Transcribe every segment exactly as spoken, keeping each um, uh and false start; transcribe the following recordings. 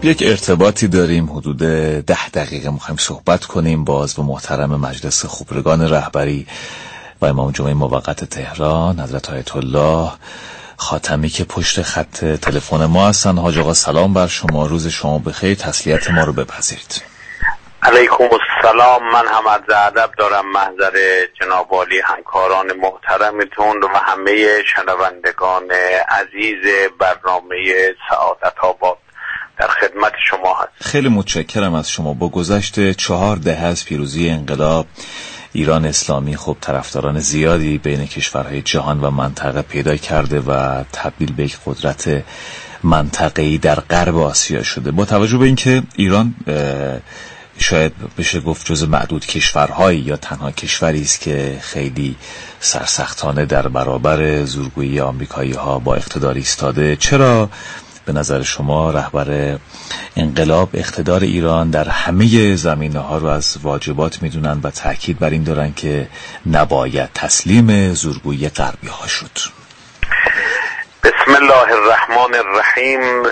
یک ارتباطی داریم حدود ده دقیقه میخوایم صحبت کنیم باز با محترم مجلس خبرگان رهبری و امام جمعه موقت تهران حضرت آیت الله خاتمی که پشت خط تلفن ما هستن. حاج آقا سلام بر شما، روز شما بخیر، تسلیت ما رو بپذیرید. علیکم السلام. من هم از ادب دارم محضر جناب عالی همکاران محترمتون و همه شنوندگان عزیز برنامه سعادت آباد در خدمت شما هست. خیلی متشکرم از شما. با گذشت چهار دهه از پیروزی انقلاب ایران اسلامی خب طرفداران زیادی بین کشورهای جهان و منطقه پیدا کرده و تبدیل به یک قدرت منطقه‌ای در غرب آسیا شده. با توجه به اینکه ایران شاید بشه گفت جز معدود کشورهایی یا تنها کشوری است که خیلی سرسختانه در برابر زورگویی آمریکایی‌ها با اقتدار ایستاده، چرا به نظر شما رهبر انقلاب اقتدار ایران در همه زمینه‌ها رو از واجبات میدونن و تاکید بر این دارن که نباید تسلیم زورگویی غربی‌ها شد؟ بسم الله الرحمن الرحیم.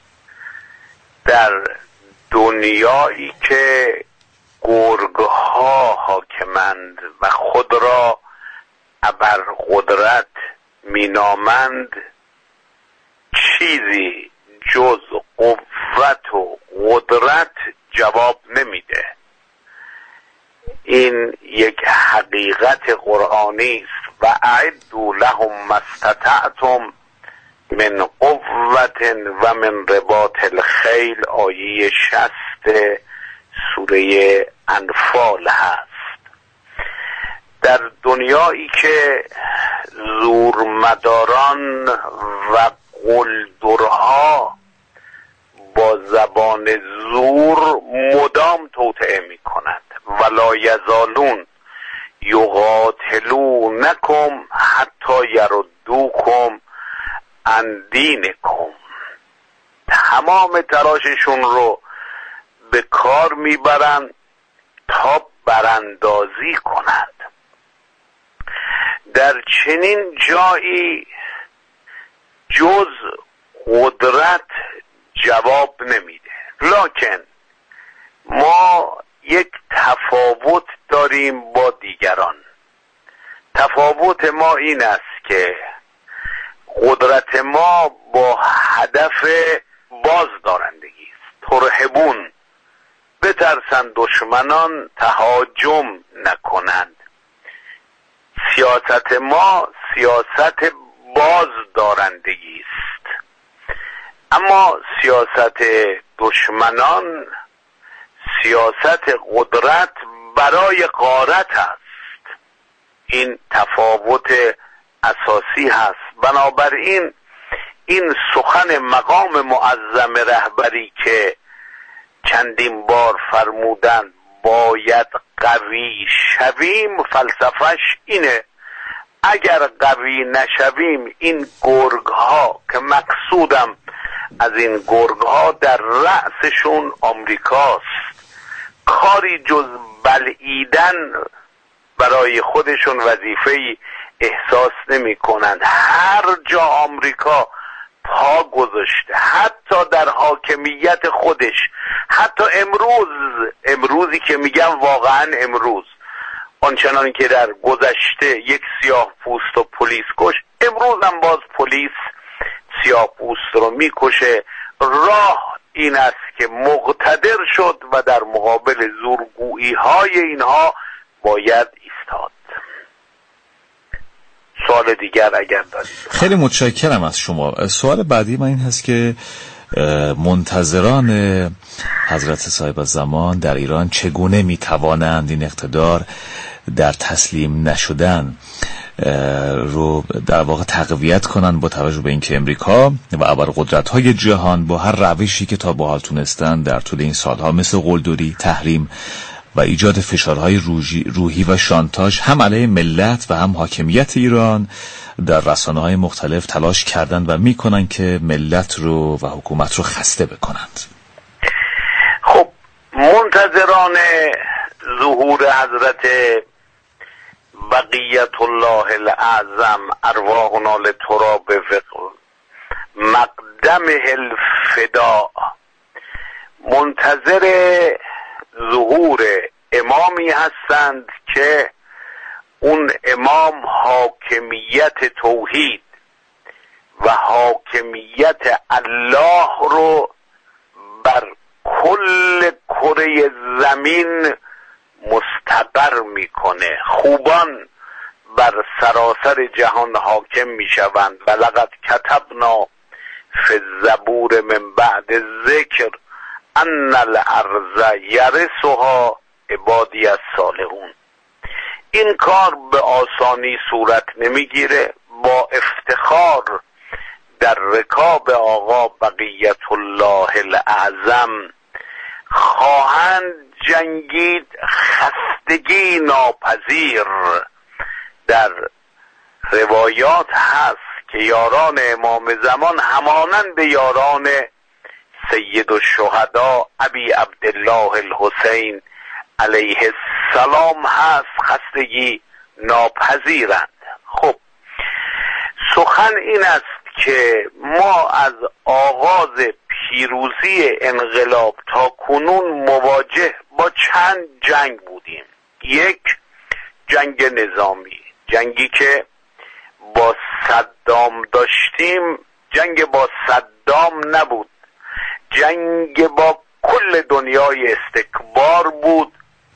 در دنیایی که گرگ‌ها حاکمند و خود را ابرقدرت مینامند، چیزی جز قوت و قدرت جواب نمیده. این یک حقیقت قرآنی است. و اعدوا لهم ما استطعتم من قوت و من رباط الخیل، آیه شصت سوره انفال هست. در دنیایی که زورمداران و قلدرها با زبان زور مدام توطئه می کند، ولا یزالون یقاتلونکم حتی یردوکم عن دینکم، تمام تلاششون رو به کار میبرند تا براندازی کنند. در چنین جایی جز قدرت جواب نمیده. لکن ما یک تفاوت داریم با دیگران. تفاوت ما این است که قدرت ما با هدف بازدارندگی است. ترهبون، بترسند دشمنان تهاجم نکنند. سیاست ما سیاست بازدارندگی است. اما سیاست دشمنان سیاست قدرت برای غارت است. این تفاوت اساسی هست. بنابراین این سخن مقام معظم رهبری که چندین بار فرمودند باید قوی شویم، فلسفهش اینه. اگر قوی نشویم، این گرگ ها که مقصودم از این گرگ ها در رأسشون آمریکاست، کاری جز بلعیدن برای خودشون وظیفه‌ای احساس نمی کنند. هر جا آمریکا پا گذاشته، حتی در حاکمیت خودش، حتی امروز امروزی که میگم واقعا امروز، آنچنان که در گذشته یک سیاه پوست و پلیس کش، امروز هم باز پلیس سیاه پوست رو میکشه. راه این است که مقتدر شد و در مقابل زورگویی های اینها باید ایستاد. سوال دیگر اگر دارید. خیلی متشکرم از شما. سوال بعدی من این هست که منتظران حضرت صاحب الزمان در ایران چگونه میتوانند این اقتدار در تسلیم نشدن رو در واقع تقویت کنند، با توجه به اینکه امریکا و ابرقدرت‌های جهان با هر روشی که تا به حال تونستن در طول این سالها مثل قلدری، تحریم و ایجاد فشارهای روحی و شانتاژ هم علیه ملت و هم حاکمیت ایران در رسانه‌های مختلف تلاش کردند و میکنن که ملت رو و حکومت رو خسته بکنند. خب منتظران ظهور حضرت بقیت الله الاعظم ارواحنا لتراب مقدمه الفداء منتظر ظهور امامی هستند که اون امام حاکمیت توحید و حاکمیت الله رو بر کل کره زمین مستقر میکنه. خوبان بر سراسر جهان حاکم میشوند. و لقد کتبنا فی الزبور من بعد ذکر ان الارض یرثها عبادی الصالحون. این کار به آسانی صورت نمیگیره. با افتخار در رکاب آقا بقیت الله الاعظم خواهند جنگید. خستگی ناپذیر در روایات هست که یاران امام زمان همانند یاران سید الشهدا ابی عبدالله الحسین علیه السلام هست، خستگی ناپذیرند. خب سخن این است که ما از آغاز پیروزی انقلاب تا کنون مواجه با چند جنگ بودیم. یک، جنگ نظامی، جنگی که با صدام داشتیم جنگ با صدام نبود، جنگ با کل دنیای استکبار بود.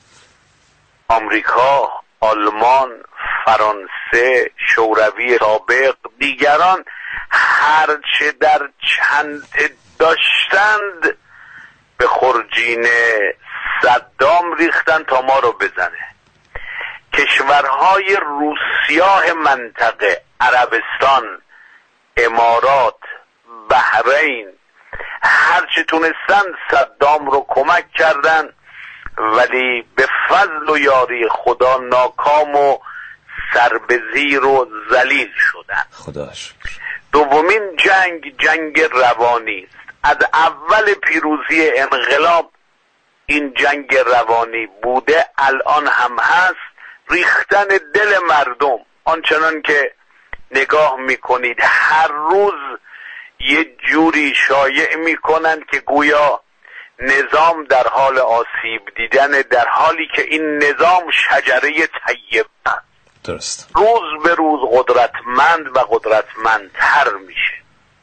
آمریکا، آلمان، فرانسه، شوروی سابق، دیگران هرچه در چند داشتند به خرجین صدام ریختن تا ما رو بزنه. کشورهای روسیاه منطقه، عربستان، امارات، بحرین، هرچه تونستن صدام رو کمک کردن، ولی به فضل و یاری خدا ناکام و سربزیر و ذلیل شدن. خدا شکر. دومین جنگ جنگ روانی است. از اول پیروزی انقلاب این جنگ روانی بوده، الان هم هست. ریختن دل مردم، آنچنان که نگاه میکنید هر روز یه جوری شایع میکنن که گویا نظام در حال آسیب دیدن، در حالی که این نظام شجره طیب است. درست. روز به روز قدرتمند و قدرتمندتر میشه.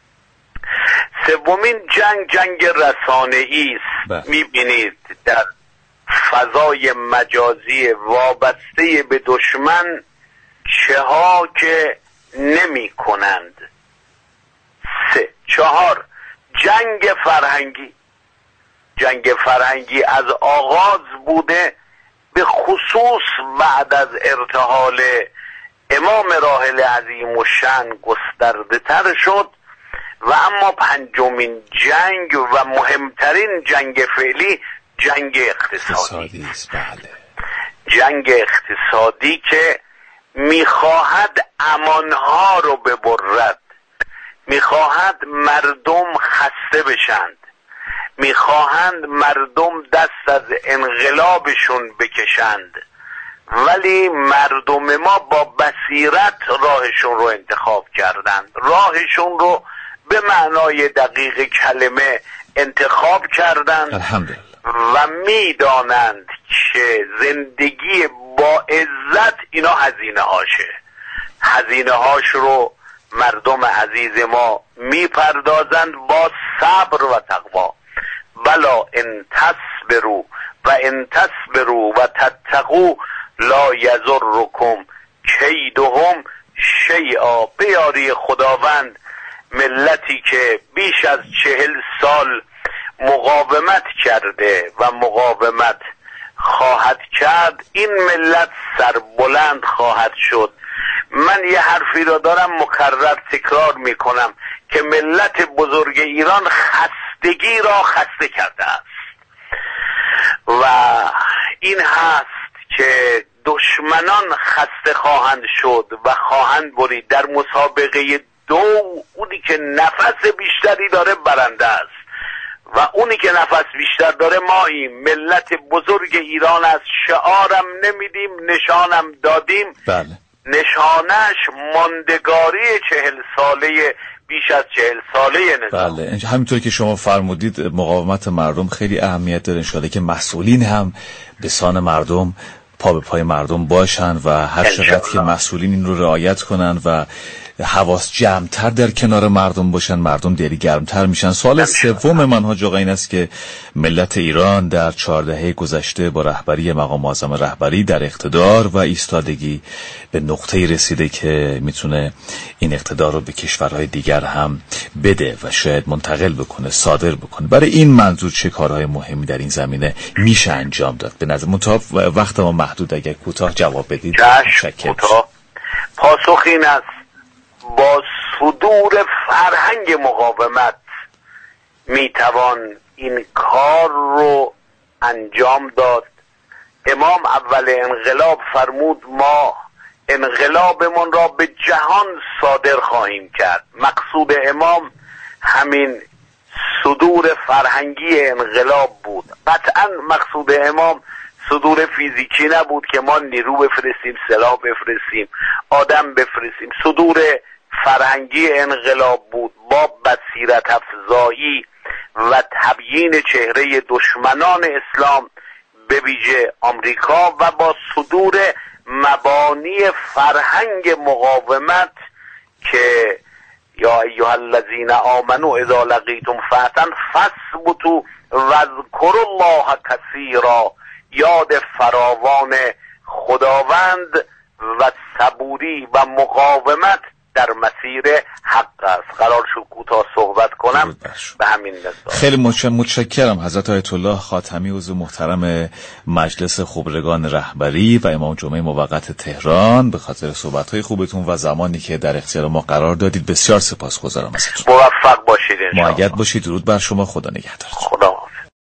سومین جنگ جنگ رسانه‌ای است. میبینید در فضای مجازی وابسته به دشمن چه ها که نمی کنند. سه. چهار، جنگ فرهنگی. جنگ فرهنگی از آغاز بوده، به خصوص بعد از ارتحال امام راحل عظیم الشأن گسترده تر شد. و اما پنجمین جنگ و مهمترین جنگ فعلی جنگ اقتصادی است. بله. جنگ اقتصادی که میخواهد امانها رو ببرد، میخواهد مردم خسته بشند، میخواهند مردم دست از انقلابشون بکشند، ولی مردم ما با بصیرت راهشون رو انتخاب کردند. راهشون رو به معنای دقیق کلمه انتخاب کردند. الحمدلله. و میدانند که زندگی با عزت اینا هزینه هاشه. هزینه هاش رو مردم عزیز ما میپردازند با صبر و تقوا. بلا ان تصبروا و ان تصبروا و تتقوا لا یضرکم کیدهم شیئا. به یاری خداوند ملتی که بیش از چهل سال مقاومت کرده و مقاومت خواهد کرد، این ملت سربلند خواهد شد. من یه حرفی را دارم مکرر تکرار میکنم که ملت بزرگ ایران خستگی را خسته کرده است و این هست که دشمنان خسته خواهند شد و خواهند برید. در مسابقه دو اونی که نفس بیشتری داره برنده است و اونی که نفس بیشتر داره ماییم. ملت بزرگ ایران است. شعارم نمیدیم، نشانم دادیم. بله. نشانش ماندگاری چهل ساله بیش از چهل ساله نظام. بله، همینطور که شما فرمودید مقاومت مردم خیلی اهمیت داره. انشاءالله که مسئولین هم به سان مردم، پا به پای مردم باشن و هر چقدر که مسئولین این رو رعایت کنن و حواس جمع‌تر در کنار مردم باشن، مردم دلی گرمتر میشن. سوال سوم من حاج آقا این است که ملت ایران در چهار دهه گذشته با رهبری مقام معظم رهبری در اقتدار و ایستادگی به نقطه‌ای رسیده که میتونه این اقتدار رو به کشورهای دیگر هم بده و شاید منتقل بکنه، صادر بکنه. برای این منظور چه کارهای مهمی در این زمینه میشه انجام داد؟ به نظر منتها وقت ما محدود، اگر کوتاه جواب بدید. کوتاه پاسخ این است: با صدور فرهنگ مقاومت میتوان این کار رو انجام داد. امام اول انقلاب فرمود ما انقلابمون را به جهان صادر خواهیم کرد. مقصود امام همین صدور فرهنگی انقلاب بود. قطعا مقصود امام صدور فیزیکی نبود که ما نیرو بفرستیم، سلاح بفرستیم، آدم بفرستیم. صدور فرهنگی انقلاب بود با بصیرت افزایی و تبیین چهره دشمنان اسلام به ویژه آمریکا و با صدور مبانی فرهنگ مقاومت که یا ایها الذین آمنوا اذا لقیتم فئة فاثبتوا واذکروا الله کثیرا. یاد فراوان خداوند و صبوری و مقاومت در مسیر حق است. قرار شد کوتاه صحبت کنم به همین نظام. خیلی متشکرم حضرت آیت الله خاتمی، عضو محترم مجلس خبرگان رهبری و امام جمعه موقت تهران، به خاطر صحبت‌های خوبتون و زمانی که در اختیار ما قرار دادید. بسیار سپاسگزارم ازتون. موفق باشید. مؤید باشید. درود بر شما. خدا نگهدارتون. خدا